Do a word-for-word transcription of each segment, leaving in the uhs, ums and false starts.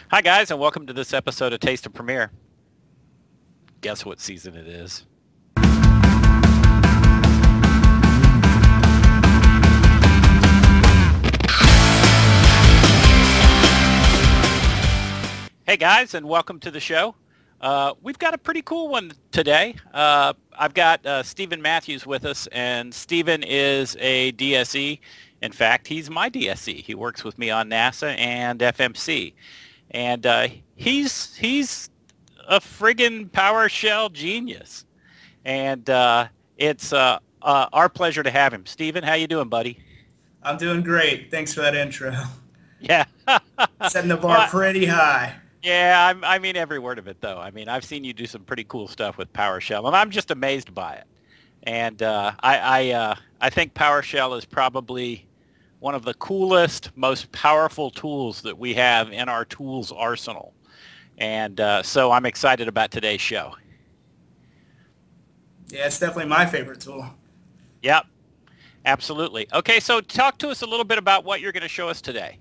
Hi, guys, and welcome to this episode of Taste of Premiere. Guess what season it is? Hey, guys, and welcome to the show. Uh, we've got a pretty cool one today. Uh, I've got uh, Stephen Matthews with us, and Stephen is a D S E. In fact, he's my D S E. He works with me on NASA and F M C. And uh, he's he's a friggin' PowerShell genius. And uh, it's uh, uh, our pleasure to have him. Stephen, how you doing, buddy? I'm doing great. Thanks for that intro. Yeah. Setting the bar Well, pretty high. yeah, I, I mean every word of it, though. I mean, I've seen you do some pretty cool stuff with PowerShell, and I'm just amazed by it. And uh, I I, uh, I think PowerShell is probably one of the coolest, most powerful tools that we have in our tools arsenal. And uh, so I'm excited about today's show. Yeah, it's definitely my favorite tool. Yep, absolutely. Okay, so talk to us a little bit about what you're going to show us today.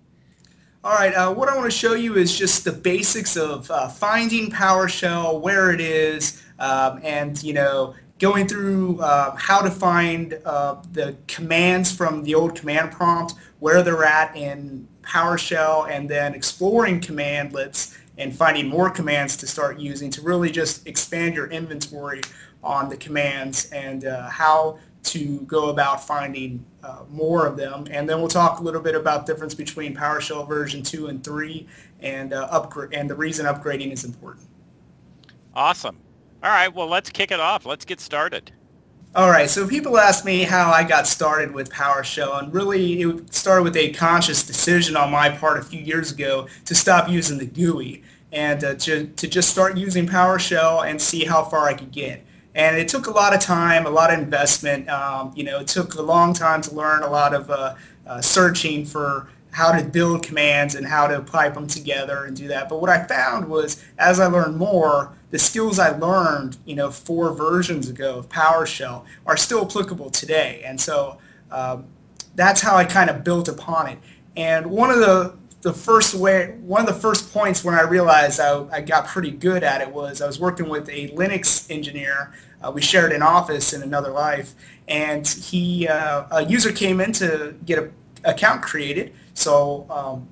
All right, uh, what I want to show you is just the basics of uh, finding PowerShell, where it is, um, and you know, going through uh, how to find uh, the commands from the old command prompt, where they're at in PowerShell, and then exploring commandlets and finding more commands to start using to really just expand your inventory on the commands and uh, how to go about finding uh, more of them. And then we'll talk a little bit about the difference between PowerShell version two and three and uh, upgrade and the reason upgrading is important. Awesome. All right, well, let's kick it off. Let's get started. All right, so people ask me how I got started with PowerShell, and really it started with a conscious decision on my part a few years ago to stop using the G U I and uh, to, to just start using PowerShell and see how far I could get. And it took a lot of time, a lot of investment. Um, you know, it took a long time to learn a lot of uh, uh, searching for how to build commands and how to pipe them together and do that. But what I found was, as I learned more, the skills I learned, you know, four versions ago of PowerShell are still applicable today. And so um, that's how I kind of built upon it. And one of the the first way, one of the first points when I realized I, I got pretty good at it was I was working with a Linux engineer. Uh, we shared an office in another life, and he uh, a user came in to get an account created. So um,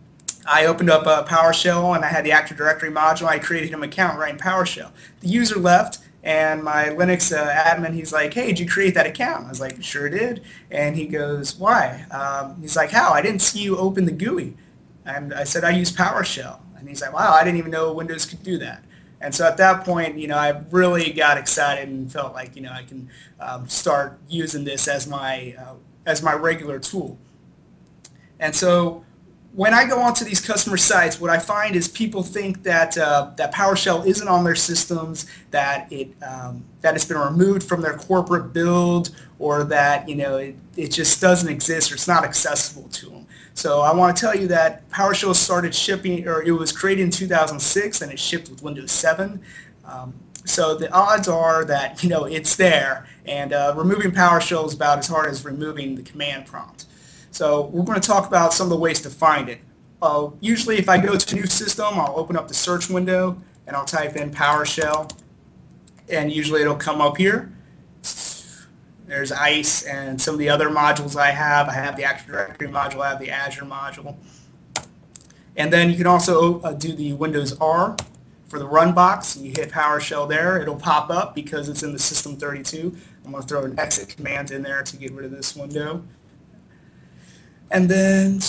I opened up a PowerShell and I had the Active Directory module. I created him an account right in PowerShell. The user left, and my Linux uh, admin, he's like, "Hey, did you create that account?" I was like, "Sure did." And he goes, "Why?" Um, he's like, "How? I didn't see you open the G U I." And I said, "I use PowerShell." And he's like, "Wow, I didn't even know Windows could do that." And so at that point, you know, I really got excited and felt like, you know, I can um, start using this as my uh, as my regular tool. And so when I go onto these customer sites, what I find is people think that uh, that PowerShell isn't on their systems, that it um, that it's been removed from their corporate build, or that, you know, it, it just doesn't exist or it's not accessible to them. So I want to tell you that PowerShell started shipping, or it was created in two thousand six, and it shipped with Windows seven. Um, so the odds are that, you know, it's there, and uh, removing PowerShell is about as hard as removing the command prompt. So we're going to talk about some of the ways to find it. Uh, usually if I go to a new system, I'll open up the search window and I'll type in PowerShell, and usually it'll come up here. There's ICE and some of the other modules I have. I have the Active Directory module, I have the Azure module. And then you can also uh, do the Windows R for the run box. You hit PowerShell there, it'll pop up because it's in the System thirty-two. I'm going to throw an exit command in there to get rid of this window. And then,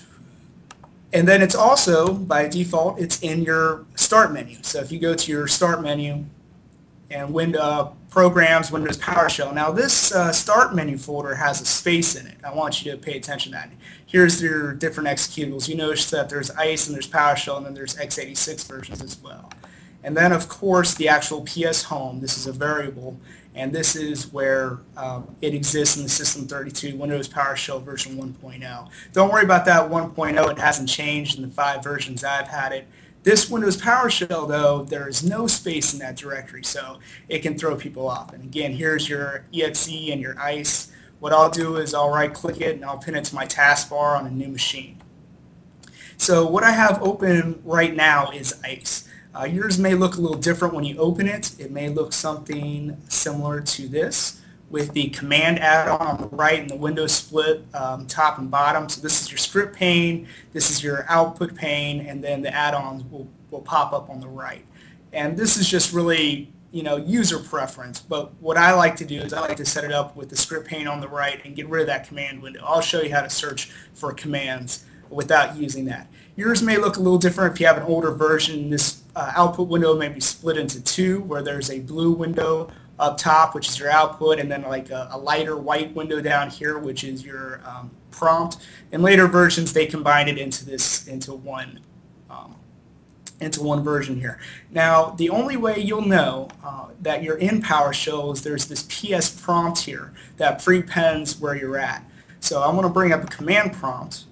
and then it's also, by default, it's in your Start menu. So if you go to your Start menu and window, Programs, Windows PowerShell. Now this uh, Start menu folder has a space in it. I want you to pay attention to that. Here's your different executables. You notice that there's ICE and there's PowerShell, and then there's x eighty-six versions as well. And then, of course, the actual P S home. This is a variable, and this is where um, it exists in the System thirty-two, Windows PowerShell version one point oh. Don't worry about that one point oh. It hasn't changed in the five versions I've had it. This Windows PowerShell, though, there is no space in that directory, so it can throw people off. And again, here's your E X E and your ICE. What I'll do is I'll right-click it and I'll pin it to my taskbar on a new machine. So what I have open right now is ICE. Uh, yours may look a little different when you open it. It may look something similar to this with the command add-on on the right and the window split um, top and bottom. So this is your script pane, this is your output pane, and then the add-ons will, will pop up on the right. And this is just really, you know, user preference. But what I like to do is I like to set it up with the script pane on the right and get rid of that command window. I'll show you how to search for commands without using that. Yours may look a little different if you have an older version. This uh, output window may be split into two, where there's a blue window up top, which is your output, and then like a, a lighter white window down here, which is your um, prompt. In later versions, they combine it into this into one um, into one version here. Now, the only way you'll know uh, that you're in PowerShell is there's this P S prompt here that prepends where you're at. So I'm going to bring up a command prompt.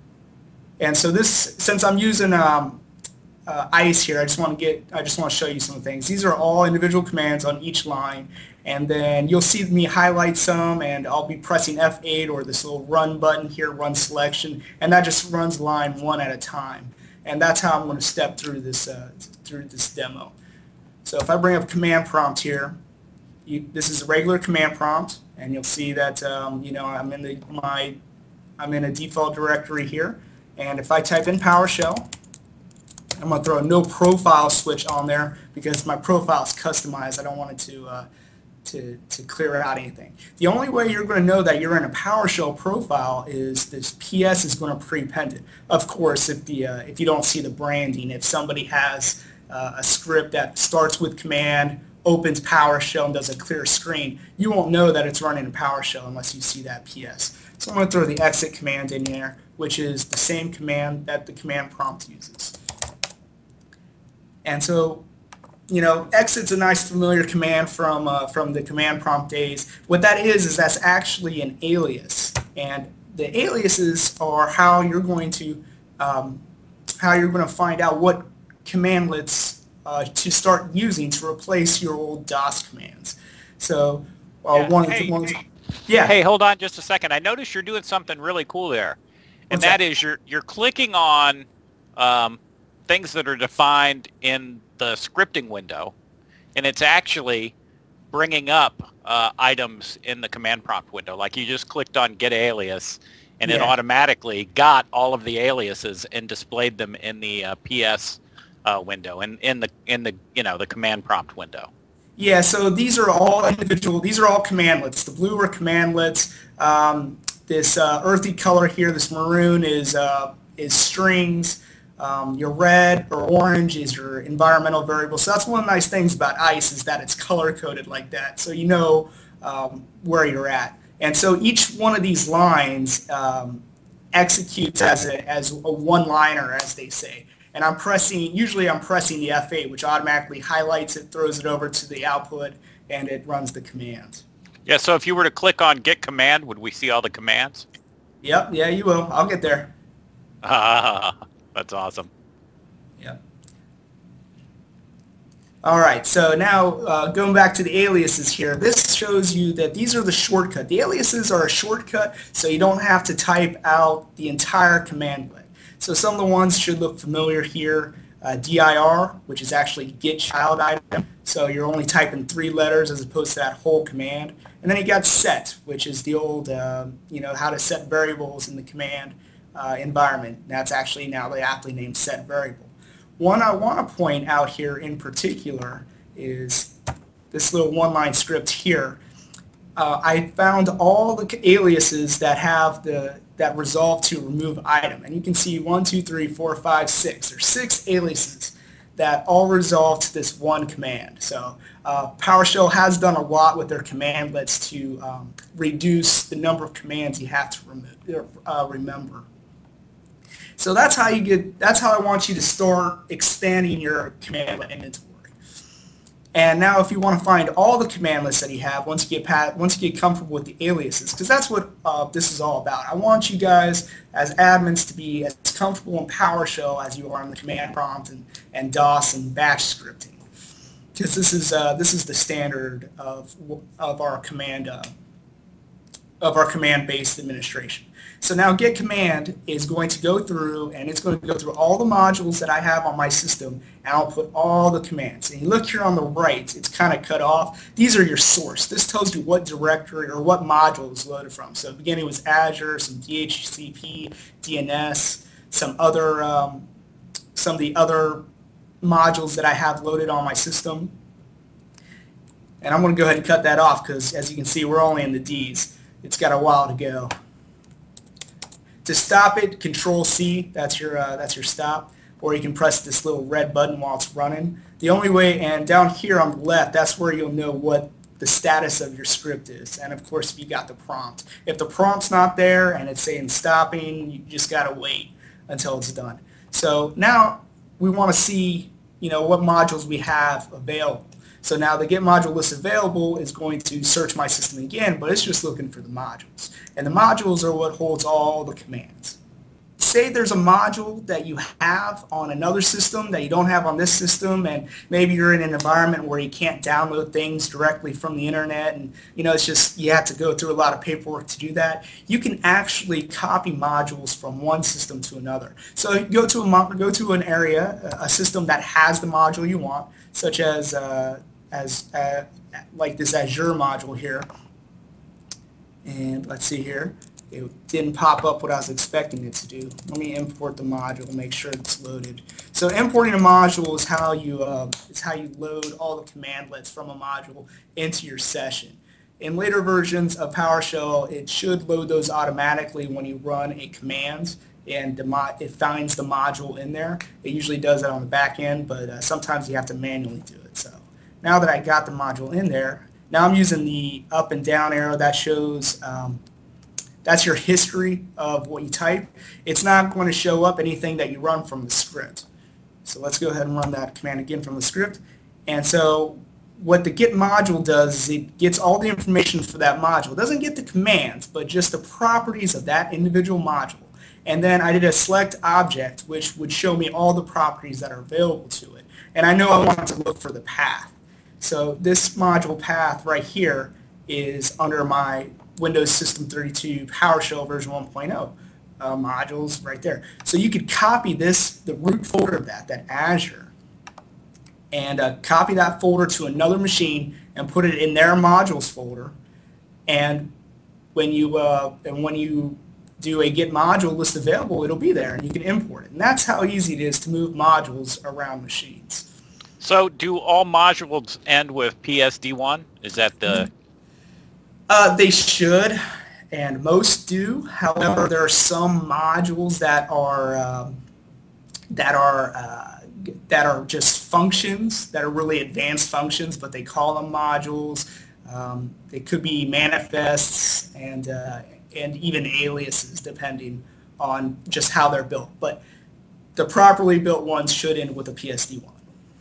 And so this, since I'm using um, uh, ICE here, I just want to get, I just want to show you some things. These are all individual commands on each line, and then you'll see me highlight some, and I'll be pressing F eight or this little run button here, run selection, and that just runs line one at a time. And that's how I'm going to step through this uh, through this demo. So if I bring up command prompt here, you, this is a regular command prompt, and you'll see that um, you know I'm in the my I'm in a default directory here. And if I type in PowerShell, I'm going to throw a no profile switch on there because my profile is customized. I don't want it to, uh, to, to clear out anything. The only way you're going to know that you're in a PowerShell profile is this P S is going to prepend it. Of course, if, the, uh, if you don't see the branding, if somebody has uh, a script that starts with command, opens PowerShell, and does a clear screen, you won't know that it's running in PowerShell unless you see that P S. So I'm going to throw the exit command in there, which is the same command that the command prompt uses. And so, you know, exit's a nice familiar command from uh, from the command prompt days. What that is is that's actually an alias, and the aliases are how you're going to um, how you're going to find out what commandlets uh, to start using to replace your old DOS commands. So, uh, yeah. one, hey, one, hey. yeah. Hey, hold on just a second. I noticed you're doing something really cool there. And that, that is you're you're clicking on um, things that are defined in the scripting window, and it's actually bringing up uh, items in the command prompt window. Like you just clicked on get alias, and yeah. it automatically got all of the aliases and displayed them in the uh, P S uh, window and in the in the you know the command prompt window. Yeah. So these are all individual. These are all commandlets. The blue are commandlets. Um, This uh, earthy color here, this maroon, is uh, is strings. Um, your red or orange is your environmental variable. So that's one of the nice things about ICE is that it's color-coded like that, so you know um, where you're at. And so each one of these lines um, executes as a, as a one-liner, as they say. And I'm pressing, usually I'm pressing the F eight, which automatically highlights it, throws it over to the output, and it runs the command. Yeah, so if you were to click on get command, would we see all the commands? Yep, yeah, you will. I'll get there. Ah, that's awesome. Yep. All right, so now uh, going back to the aliases here, this shows you that these are the shortcut. The aliases are a shortcut, so you don't have to type out the entire commandlet. So some of the ones should look familiar here. Uh, dir, which is actually get child item, so you're only typing three letters as opposed to that whole command. And then you got set, which is the old, uh, you know, how to set variables in the command uh, environment. That's actually now the aptly named set variable. One I want to point out here in particular is this little one-line script here. Uh, I found all the aliases that have the that resolve to remove item, and you can see one, two, three, four, five, six. There's six aliases that all resolve to this one command. So uh, PowerShell has done a lot with their commandlets to um, reduce the number of commands you have to remove, uh, remember. So that's how you get. That's how I want you to start expanding your commandlet inventory. And now if you want to find all the commandlets that you have, once you get pat, once you get comfortable with the aliases, because that's what uh, this is all about. I want you guys as admins to be as comfortable in PowerShell as you are in the command prompt and, and DOS and Bash scripting, because this is uh, this is the standard of of our command uh, of our command-based administration. So now get command is going to go through, and it's going to go through all the modules that I have on my system, and I'll put all the commands. And you look here on the right, it's kind of cut off. These are your source. This tells you what directory or what module is loaded from. So beginning was Azure, some D H C P, D N S, some other, um, some of the other modules that I have loaded on my system. And I'm going to go ahead and cut that off because, as you can see, we're only in the D's. It's got a while to go. To stop it, Control C, that's your, uh, that's your stop, or you can press this little red button while it's running. The only way, and down here on the left, that's where you'll know what the status of your script is. And of course, if you got the prompt. If the prompt's not there and it's saying stopping, you just got to wait until it's done. So now we want to see, you know, what modules we have available. So now the get module list available is going to search my system again, but it's just looking for the modules. And the modules are what holds all the commands. Say there's a module that you have on another system that you don't have on this system, and maybe you're in an environment where you can't download things directly from the internet, and you know it's just you have to go through a lot of paperwork to do that. You can actually copy modules from one system to another. So you go to a go to an area, a system that has the module you want, such as uh, as uh, like this Azure module here, and let's see here. It didn't pop up what I was expecting it to do. Let me import the module, make sure it's loaded. So importing a module is how you uh, is how you load all the commandlets from a module into your session. In later versions of PowerShell, it should load those automatically when you run a command, and the mod, it finds the module in there. It usually does that on the back end, but uh, sometimes you have to manually do it. So now that I got the module in there, now I'm using the up and down arrow that shows. Um, That's your history of what you type. It's not going to show up anything that you run from the script. So let's go ahead and run that command again from the script. And so what the get module does is it gets all the information for that module. It doesn't get the commands, but just the properties of that individual module. And then I did a select object, which would show me all the properties that are available to it. And I know I want to look for the path. So this module path right here is under my Windows System thirty-two PowerShell version one point oh uh, modules right there. So you could copy this, the root folder of that, that Azure, and uh, copy that folder to another machine and put it in their modules folder. And when you uh, and when you do a get module list available, it'll be there and you can import it. And that's how easy it is to move modules around machines. So do all modules end with P S D one? Is that the... Mm-hmm. Uh, they should, and most do. However, there are some modules that are um, that are uh, that are just functions that are really advanced functions, but they call them modules. Um, they could be manifests and uh, and even aliases, depending on just how they're built. But the properly built ones should end with a P S D one.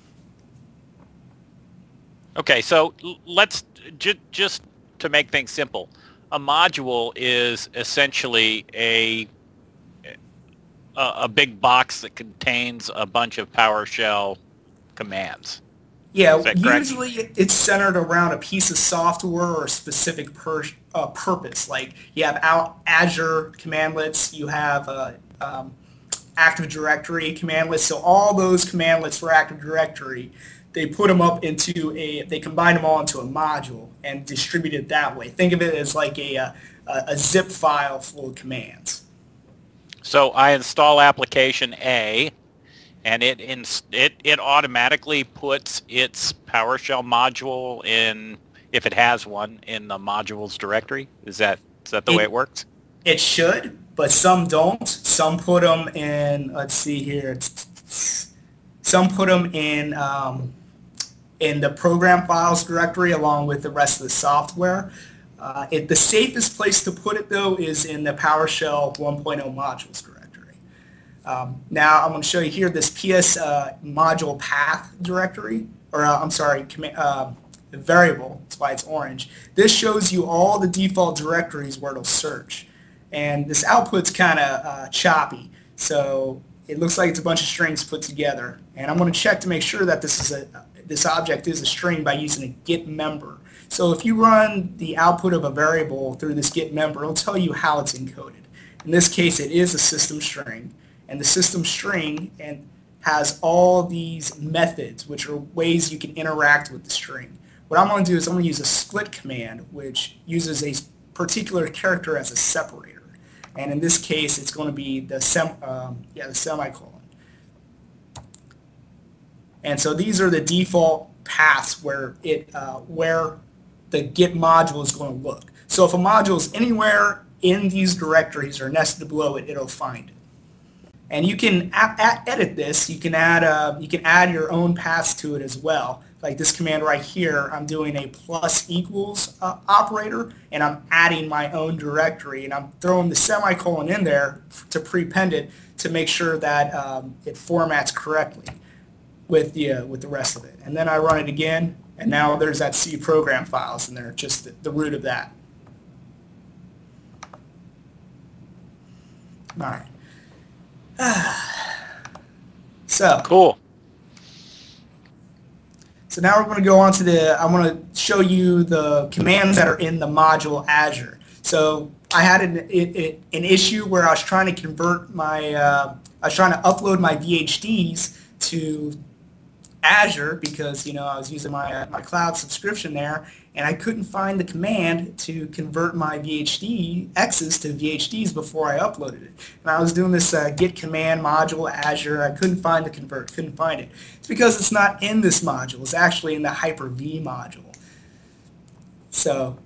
Okay, so let's ju- just. To make things simple, a module is essentially a, a a big box that contains a bunch of PowerShell commands. Yeah, usually it's centered around a piece of software or a specific per, uh, purpose. Like you have out Azure commandlets, you have uh, um, Active Directory commandlets. So all those commandlets for Active Directory, they put them up into a, they combine them all into a module and distribute it that way. Think of it as like a, a, a zip file full of commands. So I install application A, and it ins- it it automatically puts its PowerShell module in, if it has one, in the modules directory. Is that is that the it, way it works? It should, but some don't. Some put them in. Let's see here. Some put them in. Um, in the program files directory along with the rest of the software. Uh, it, the safest place to put it, though, is in the PowerShell one point oh modules directory. Um, now, I'm going to show you here this P S uh, module path directory, or uh, I'm sorry, com- uh, variable, that's why it's orange. This shows you all the default directories where it'll search. And this output's kind of uh, choppy, so it looks like it's a bunch of strings put together. And I'm going to check to make sure that this is a this object is a string by using a get member. So if you run the output of a variable through this get member, it'll tell you how it's encoded. In this case, it is a system string, and the system string and has all these methods, which are ways you can interact with the string. What I'm going to do is I'm going to use a split command, which uses a particular character as a separator. And in this case, it's going to be the sem um, yeah the semicolon. And so these are the default paths where it uh, where the Git module is going to look. So if a module is anywhere in these directories or nested below it, it'll find it. And you can edit this. You can add uh, you can add your own paths to it as well. Like this command right here, I'm doing a plus equals uh, operator, and I'm adding my own directory, and I'm throwing the semicolon in there to prepend it to make sure that um, it formats correctly with the uh, with the rest of it. And then I run it again, and now there's that C program files in there, just the, the root of that. All right. So cool. So now we're going to go on to the, I want to show you the commands that are in the module Azure. So I had an, it, it, an issue where I was trying to convert my, uh, I was trying to upload my V H Ds to Azure because, you know, I was using my, my cloud subscription there, and I couldn't find the command to convert my V H D X's to V H Ds before I uploaded it. And I was doing this uh, git command module Azure. I couldn't find the convert, couldn't find it. It's because it's not in this module. It's actually in the Hyper-V module. So,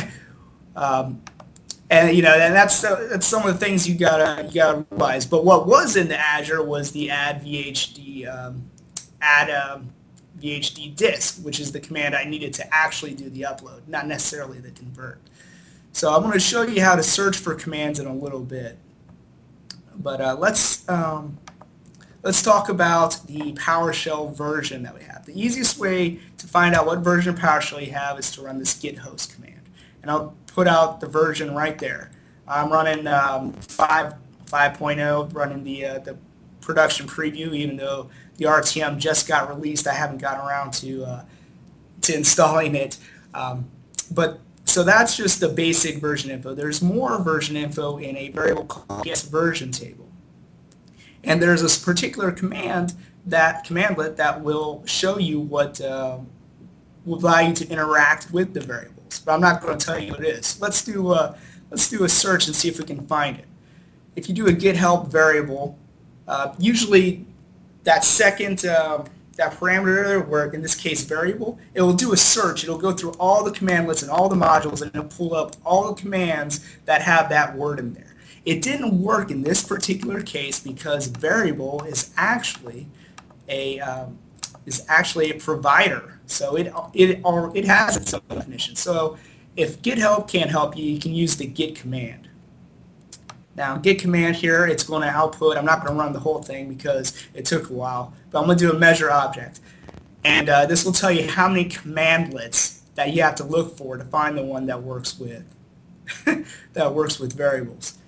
um, and you know, and that's that's some of the things you gotta you gotta realize. But what was in the Azure was the add V H D um, add um, V H D disk, which is the command I needed to actually do the upload, not necessarily the convert. So I'm going to show you how to search for commands in a little bit. But uh, let's um, let's talk about the PowerShell version that we have. The easiest way to find out what version of PowerShell you have is to run this git host command. And I'll put out the version right there. I'm running um, five point oh, running the uh, the production preview, even though the R T M just got released. I haven't gotten around to uh, to installing it. Um, but so that's just the basic version info. There's more version info in a variable called get version table. And there's this particular command, that commandlet, that will show you what uh, will allow you to interact with the variables. But I'm not going to tell you what it is. Let's do a, let's do a search and see if we can find it. If you do a git help variable, uh, usually that second uh, that parameter, where in this case variable, it will do a search. It'll go through all the commandlets and all the modules, and it'll pull up all the commands that have that word in there. It didn't work in this particular case because variable is actually a um, is actually a provider. So it it or it has its own definition. So if git help can't help you, you can use the git command. Now, git command here, it's going to output. I'm not going to run the whole thing because it took a while, but I'm going to do a measure object. And uh, this will tell you how many commandlets that you have to look for to find the one that works with that works with variables.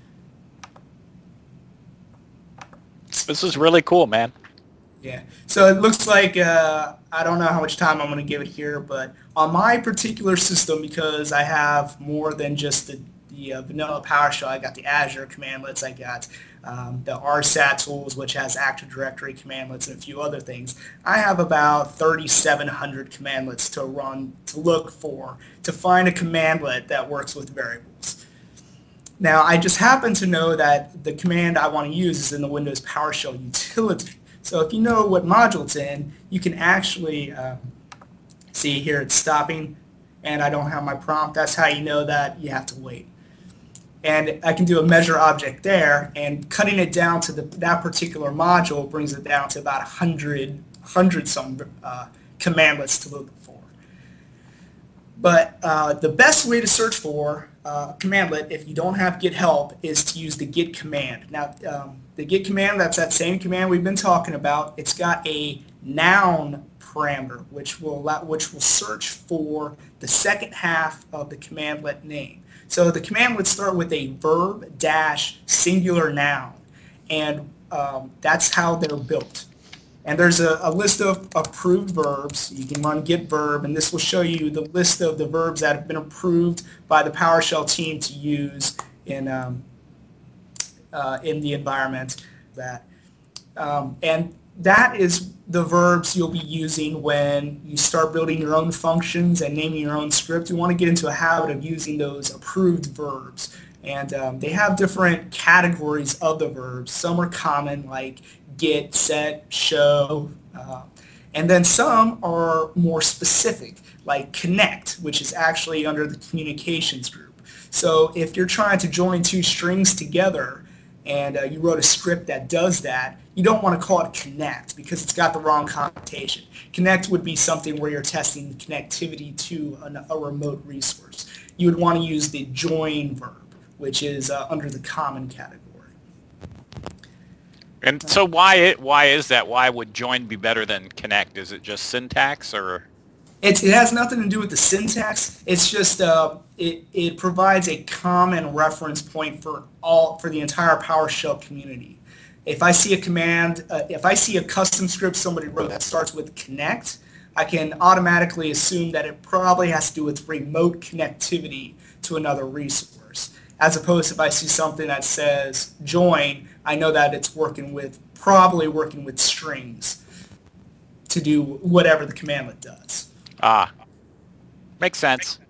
This is really cool, man. Yeah. So it looks like, uh, I don't know how much time I'm going to give it here, but on my particular system, because I have more than just the the uh, vanilla PowerShell, I got the Azure commandlets, I got um, the R S A T tools, which has Active Directory commandlets and a few other things. I have about thirty-seven hundred commandlets to run, to look for, to find a commandlet that works with variables. Now, I just happen to know that the command I want to use is in the Windows PowerShell utility. So if you know what module it's in, you can actually uh, see here it's stopping, and I don't have my prompt. That's how you know that you have to wait. And I can do a measure object there, and cutting it down to the, that particular module brings it down to about one hundred, one hundred some uh, commandlets to look for. But uh, the best way to search for uh, a commandlet, if you don't have git help, is to use the git command. Now, um, the git command, that's that same command we've been talking about. It's got a noun parameter, which will allow, which will search for the second half of the commandlet name. So the commandlets start with a verb dash singular noun, and um, that's how they're built. And there's a, a list of approved verbs. You can run git verb, and this will show you the list of the verbs that have been approved by the PowerShell team to use in um, uh, in the environment. That um, and that is the verbs you'll be using when you start building your own functions and naming your own script. You want to get into a habit of using those approved verbs. And um, they have different categories of the verbs. Some are common, like get, set, show. Uh, and then some are more specific, like connect, which is actually under the communications group. So if you're trying to join two strings together and uh, you wrote a script that does that, you don't want to call it connect because it's got the wrong connotation. Connect would be something where you're testing connectivity to an, a remote resource. You would want to use the join verb, which is uh, under the common category. And so why it why is that? Why would join be better than connect? Is it just syntax or? It, it has nothing to do with the syntax. It's just uh, it it provides a common reference point for all for the entire PowerShell community. If I see a command, uh, if I see a custom script somebody wrote that starts with connect, I can automatically assume that it probably has to do with remote connectivity to another resource. As opposed to if I see something that says join, I know that it's working with, probably working with strings to do whatever the commandlet does. Ah, makes sense.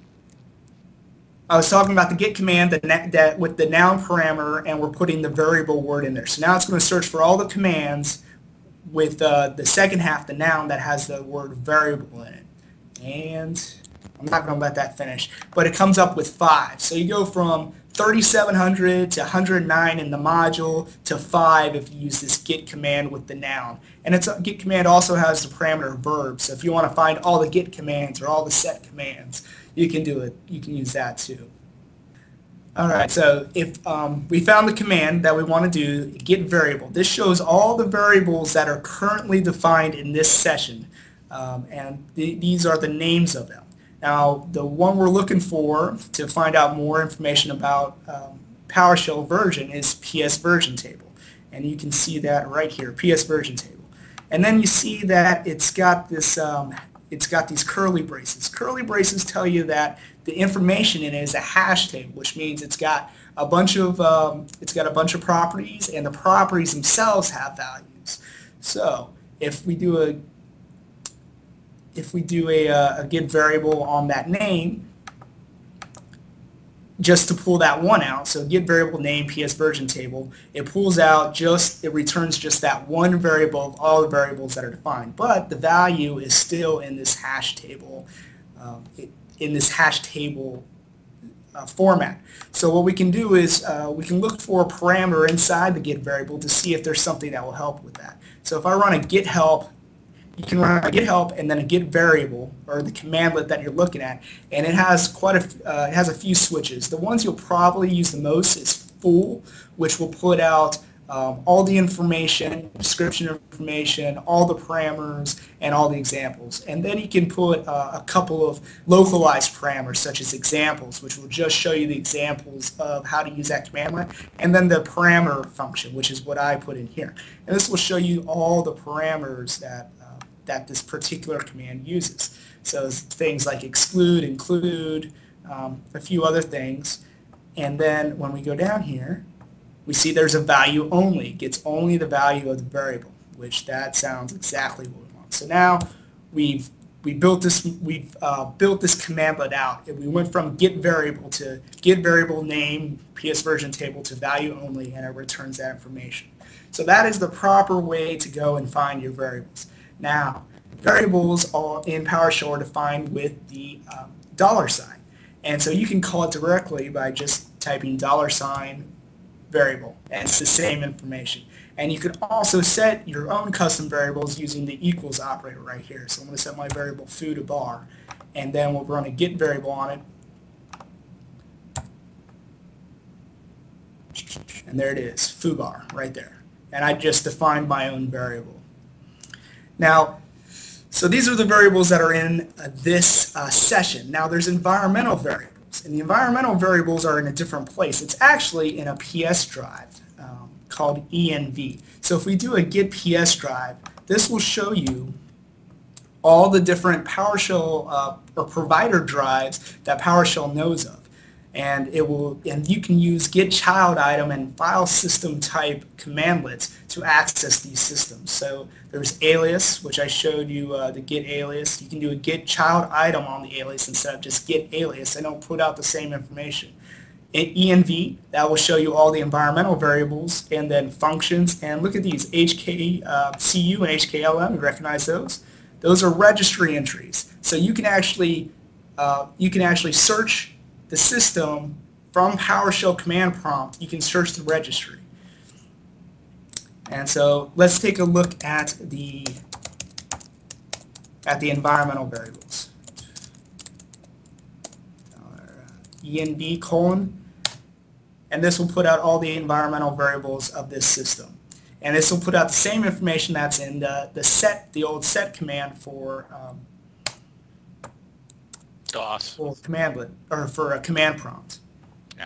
I was talking about the get command that, that with the noun parameter, and we're putting the variable word in there. So now it's going to search for all the commands with uh, the second half, the noun, that has the word variable in it. And I'm not going to let that finish, but it comes up with five. So you go from thirty-seven hundred to one hundred nine in the module to five if you use this get command with the noun. And it's a, get command also has the parameter verb. So if you want to find all the get commands or all the set commands, you can do it. You can use that too. All right, so if um, we found the command that we want to do, get variable. This shows all the variables that are currently defined in this session, um, and th these are the names of them. Now, the one we're looking for to find out more information about um, PowerShell version is P S version table, and you can see that right here, P S version table. And then you see that it's got this, um, it's got these curly braces. Curly braces tell you that the information in it is a hash table, which means it's got a bunch of um, it's got a bunch of properties, and the properties themselves have values. So if we do a if we do a, a get variable on that name, just to pull that one out, so get variable name P S version table, it pulls out just, it returns just that one variable of all the variables that are defined, but the value is still in this hash table, um, it, in this hash table uh, format. So what we can do is uh, we can look for a parameter inside the get variable to see if there's something that will help with that. So if I run a get help, you can run a get help and then a get variable, or the commandlet that you're looking at, and it has quite a uh, it has a few switches. The ones you'll probably use the most is full, which will put out um, all the information, description information, all the parameters, and all the examples. And then you can put uh, a couple of localized parameters, such as examples, which will just show you the examples of how to use that commandlet, and then the parameter function, which is what I put in here. And this will show you all the parameters that that this particular command uses. So things like exclude, include, um, a few other things. And then when we go down here, we see there's a value only. It gets only the value of the variable, which that sounds exactly what we want. So now we've we built this we've uh, built this commandlet out. And we went from get variable to get variable name P S version table to value only, and it returns that information. So that is the proper way to go and find your variables. Now, variables are in PowerShell are defined with the um, dollar sign. And so you can call it directly by just typing dollar sign variable, and it's the same information. And you can also set your own custom variables using the equals operator right here. So I'm going to set my variable foo to bar, and then we'll run a get variable on it. And there it is, foobar, right there. And I just defined my own variable. Now, so these are the variables that are in uh, this uh, session. Now there's environmental variables, and the environmental variables are in a different place. It's actually in a P S drive um, called E N V. So if we do a get P S drive, this will show you all the different PowerShell uh, or provider drives that PowerShell knows of. and it will, and you can use get child item and file system type commandlets to access these systems. So there's alias, which I showed you uh, the get alias. You can do a get child item on the alias instead of just get alias. I don't put out the same information. In E N V, that will show you all the environmental variables, and then functions. And look at these, H K C U and H K L M, you recognize those? Those are registry entries. So you can actually, uh, you can actually search the system from PowerShell command prompt. You can search the registry. And so let's take a look at the at the environmental variables. E N V colon, and this will put out all the environmental variables of this system. And this will put out the same information that's in the, the set, the old set command for um, DOS. For commandlet, or for a command prompt. Yeah.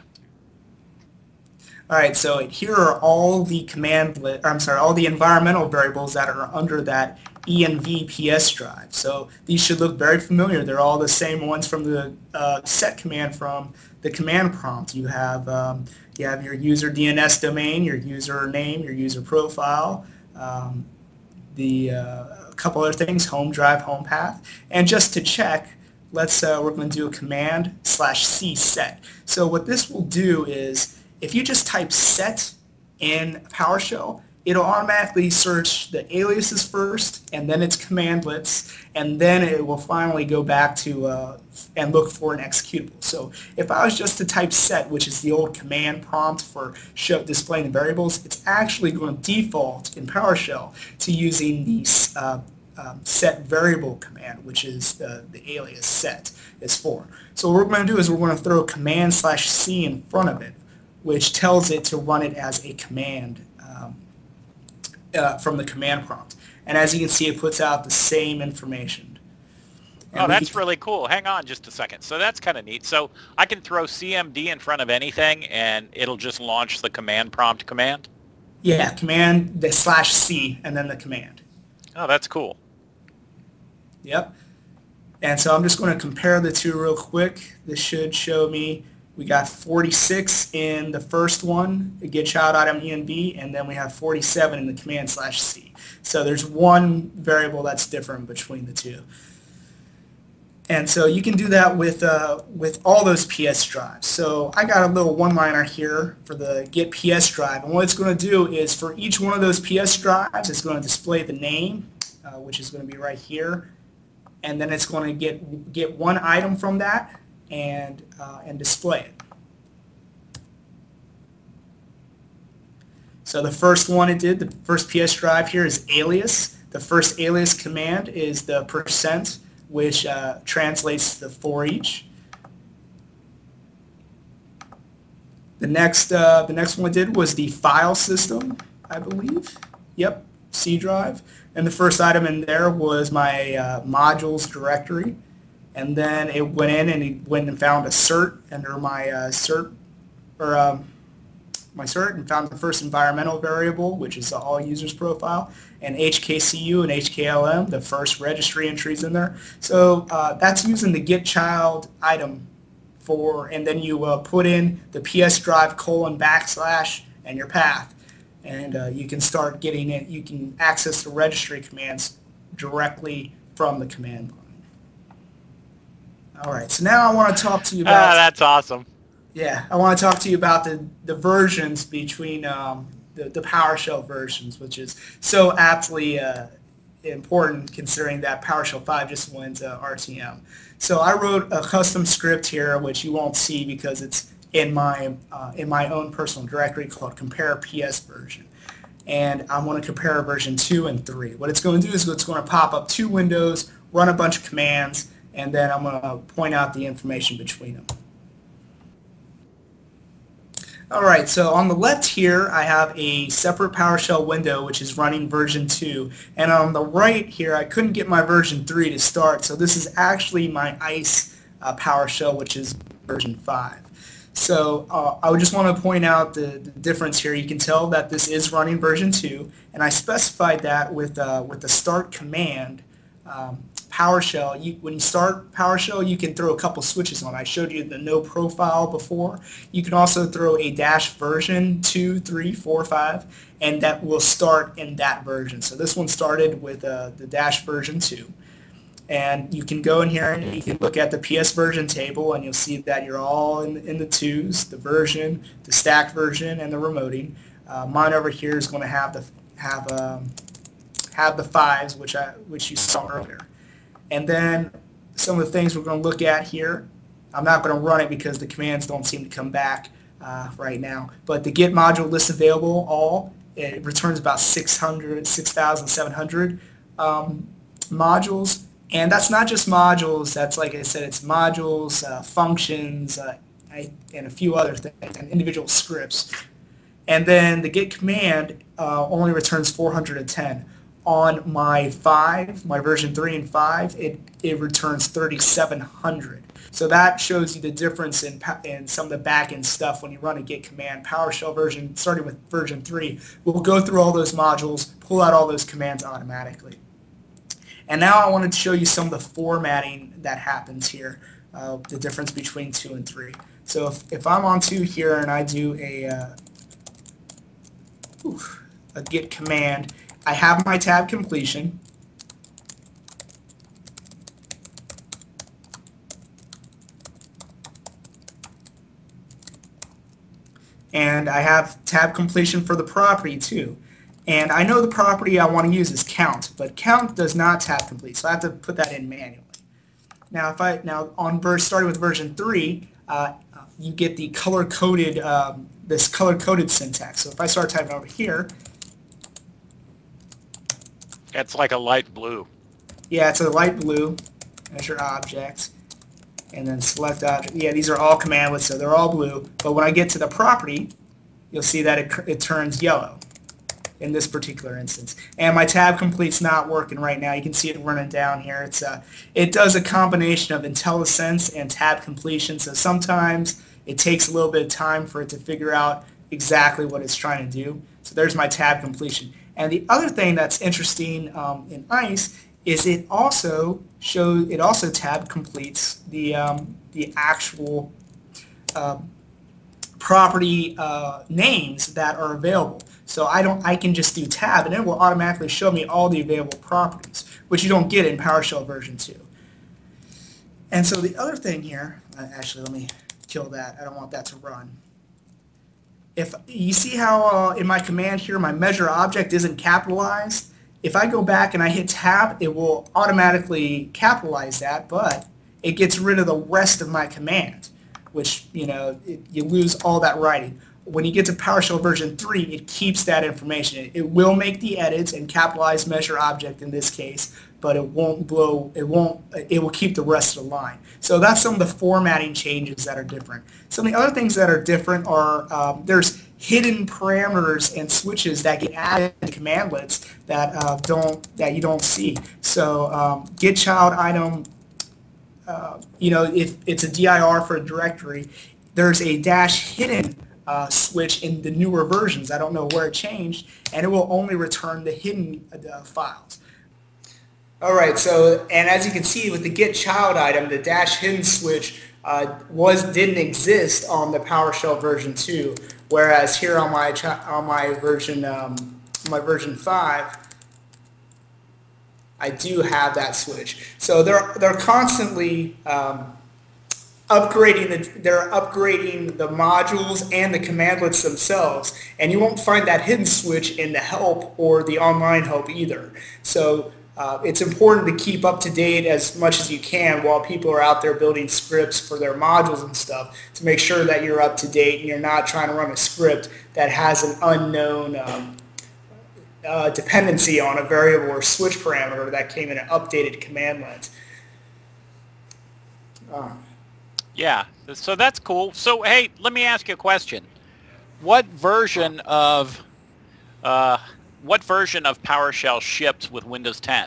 All right, so here are all the commandlet, or I'm sorry, all the environmental variables that are under that E N V P S drive. So these should look very familiar. They're all the same ones from the uh, set command from the command prompt. You have um, you have your user D N S domain, your user name, your user profile, um, the uh, a couple other things, home drive, home path, and just to check, let's uh, we're going to do a command slash c set. So what this will do is, if you just type set in PowerShell, it'll automatically search the aliases first, and then its commandlets, and then it will finally go back to uh, and look for an executable. So if I was just to type set, which is the old command prompt for show, displaying the variables, it's actually going to default in PowerShell to using the uh, um, set variable command, which is the, the alias set is for. So what we're going to do is we're going to throw command slash c in front of it, which tells it to run it as a command um, Uh, from the command prompt. And as you can see, it puts out the same information. And oh, that's can... really cool. Hang on just a second. So that's kind of neat. So I can throw C M D in front of anything, and it'll just launch the command prompt command? Yeah, command, the slash C, and then the command. Oh, that's cool. Yep. And so I'm just going to compare the two real quick. This should show me we got forty-six in the first one, the get child item E N V, and then we have forty-seven in the command slash C. So there's one variable that's different between the two. And so you can do that with uh, with all those P S drives. So I got a little one-liner here for the get P S drive, and what it's going to do is for each one of those P S drives, it's going to display the name, uh, which is going to be right here, and then it's going to get get one item from that and uh, and display it. So the first one it did, the first P S drive here is alias. The first alias command is the percent, which uh, translates to for each. The next uh, the next one it did was the file system, I believe. Yep, C drive. And the first item in there was my uh, modules directory. And then it went in and it went and found a cert under my uh, cert, or um, my cert, and found the first environmental variable, which is the all users profile, and H K C U and H K L M, the first registry entries in there. So uh, that's using the get child item for, and then you uh, put in the P S drive colon backslash and your path, and uh, you can start getting it. You can access the registry commands directly from the command line. All right, so now I want to talk to you about... Ah, that's awesome. Yeah, I want to talk to you about the, the versions between um, the, the PowerShell versions, which is so aptly uh, important considering that PowerShell five just went uh, R T M. So I wrote a custom script here, which you won't see because it's in my, uh, in my own personal directory called compare P S version. And I want to compare version two and three. What it's going to do is it's going to pop up two windows, run a bunch of commands, and then I'm going to point out the information between them. All right, so on the left here, I have a separate PowerShell window, which is running version two. And on the right here, I couldn't get my version three to start, so this is actually my ICE uh, PowerShell, which is version five. So uh, I would just want to point out the, the difference here. You can tell that this is running version two, and I specified that with, uh, with the start command. Um, PowerShell, you, when you start PowerShell, you can throw a couple switches on. I showed you the no profile before. You can also throw a dash version two, three, four, five, and that will start in that version. So this one started with uh, the dash version two. And you can go in here and you can look at the P S version table, and you'll see that you're all in, in the twos, the version, the stack version, and the remoting. Uh, mine over here is going to have the have um, have the fives, which I which you saw earlier. And then some of the things we're going to look at here. I'm not going to run it because the commands don't seem to come back uh, right now. But the get module list available all, it returns about six hundred, six thousand seven hundred um, modules. And that's not just modules. That's, like I said, it's modules, uh, functions, uh, I, and a few other things, and individual scripts. And then the get command uh, only returns four hundred ten. On my five, my version three and five, it, it returns thirty-seven hundred. So that shows you the difference in, in some of the back-end stuff when you run a get command. PowerShell version, starting with version three, will go through all those modules, pull out all those commands automatically. And now I wanted to show you some of the formatting that happens here, uh, the difference between two and three. So if, if I'm on two here and I do a, uh, oof, a get command, I have my tab completion. And I have tab completion for the property too. And I know the property I want to use is count, but count does not tab complete, so I have to put that in manually. Now, if I now on ver starting with version three, uh, you get the color-coded um, this color-coded syntax. So if I start typing over here, it's like a light blue. Yeah, it's a light blue. There's your object, and then select object. Yeah, these are all commandlets, so they're all blue. But when I get to the property, you'll see that it, it turns yellow in this particular instance. And my tab complete's not working right now. You can see it running down here. It's uh, it does a combination of IntelliSense and tab completion, so sometimes it takes a little bit of time for it to figure out exactly what it's trying to do. So there's my tab completion. And the other thing that's interesting um, in ICE is it also shows it also tab completes the um, the actual uh, property uh, names that are available. So I don't I can just do tab and it will automatically show me all the available properties, which you don't get in PowerShell version two. And so the other thing here, uh, actually let me kill that. I don't want that to run. If you see how uh, in my command here my measure object isn't capitalized, if I go back and I hit tab, it will automatically capitalize that, but it gets rid of the rest of my command, which, you know, it, you lose all that writing. When you get to PowerShell version three, it keeps that information. It, it will make the edits and capitalize measure object in this case, but it won't blow, it won't, it will keep the rest of the line. So that's some of the formatting changes that are different. Some of the other things that are different are um, there's hidden parameters and switches that get added to commandlets that uh, don't, that you don't see. So um, get child item, uh, you know, if it's a D I R for a directory, there's a dash hidden Uh, switch in the newer versions. I don't know where it changed, and it will only return the hidden uh, files. All right, so, and as you can see with the get child item, the dash hidden switch uh, was didn't exist on the PowerShell version two, whereas here on my on my version um, my version five, I do have that switch. So they're they're constantly um, upgrading the, they're upgrading the modules and the commandlets themselves, and you won't find that hidden switch in the help or the online help either. So uh, it's important to keep up to date as much as you can while people are out there building scripts for their modules and stuff, to make sure that you're up to date and you're not trying to run a script that has an unknown um, uh, dependency on a variable or switch parameter that came in an updated commandlet. Uh, Yeah, so that's cool. So, hey, let me ask you a question. What version of uh, what version of PowerShell shipped with Windows ten?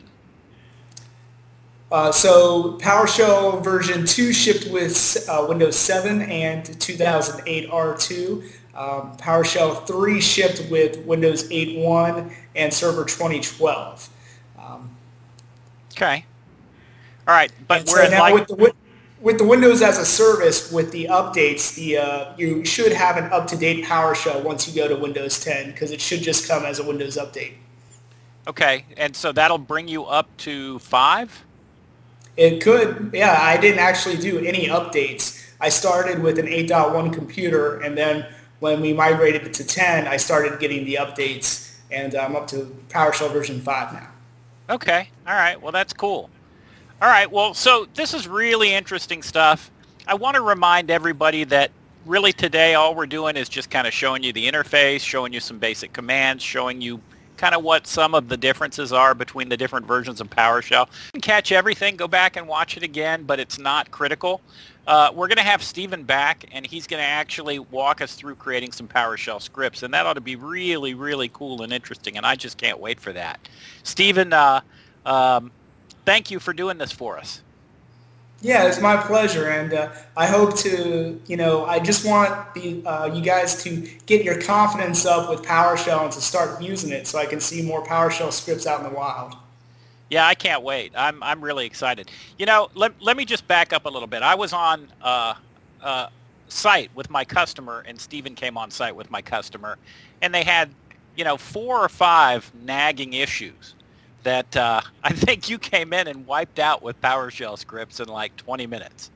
Uh, so PowerShell version two shipped with uh, Windows seven and two thousand eight R two. Um, PowerShell three shipped with Windows eight point one and Server twenty twelve. Um, okay. All right, but And so whereas now like with the Win- with the Windows as a service, with the updates, the uh, you should have an up-to-date PowerShell once you go to Windows ten because it should just come as a Windows update. okay, and so that'll bring you up to five. It could, yeah. I didn't actually do any updates. I started with an eight point one computer, and then when we migrated it to ten, I started getting the updates, and I'm up to PowerShell version five now. Okay, all right. Well, that's cool. All right, well, so this is really interesting stuff. I want to remind everybody that really today all we're doing is just kind of showing you the interface, showing you some basic commands, showing you kind of what some of the differences are between the different versions of PowerShell. You can catch everything, go back and watch it again, but it's not critical. Uh, we're going to have Stephen back, and he's going to actually walk us through creating some PowerShell scripts, and that ought to be really, really cool and interesting, and I just can't wait for that. Stephen, uh, um, thank you for doing this for us. Yeah, it's my pleasure, and uh, I hope to, you know, I just want the uh, you guys to get your confidence up with PowerShell and to start using it so I can see more PowerShell scripts out in the wild. Yeah, I can't wait. I'm I'm really excited. You know, let, let me just back up a little bit. I was on uh, uh, site with my customer, and Stephen came on site with my customer, and they had, you know, four or five nagging issues that uh, I think you came in and wiped out with PowerShell scripts in like twenty minutes.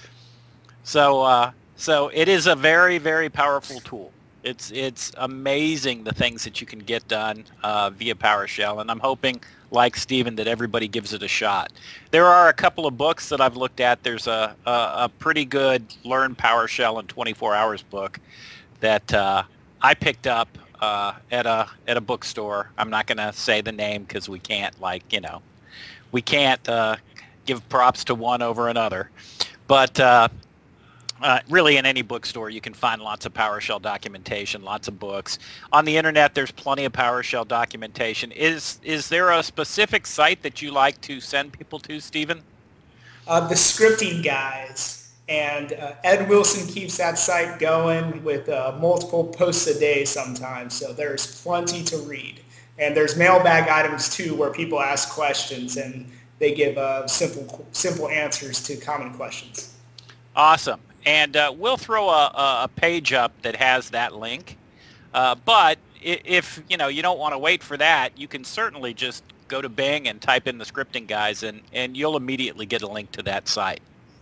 So uh, so it is a very, very powerful tool. It's it's amazing the things that you can get done uh, via PowerShell, and I'm hoping, like Stephen, that everybody gives it a shot. There are a couple of books that I've looked at. There's a, a, a pretty good Learn PowerShell in twenty-four hours book that uh, I picked up uh, at a at a bookstore. I'm not going to say the name because we can't, like, you know, we can't uh, give props to one over another. But uh, Uh, really, in any bookstore, you can find lots of PowerShell documentation, lots of books. On the internet, there's plenty of PowerShell documentation. Is is there a specific site that you like to send people to, Stephen? Uh, the Scripting Guys, and uh, Ed Wilson keeps that site going with uh, multiple posts a day sometimes, so there's plenty to read. And there's mailbag items, too, where people ask questions, and they give uh, simple simple answers to common questions. Awesome. And uh, we'll throw a, a page up that has that link. Uh, but if you know you don't want to wait for that, you can certainly just go to Bing and type in the Scripting Guys, and, and you'll immediately get a link to that site.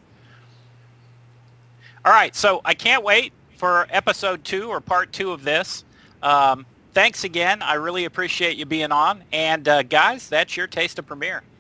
All right, so I can't wait for episode two or part two of this. Um, thanks again. I really appreciate you being on. And uh, guys, that's your Taste of Premiere.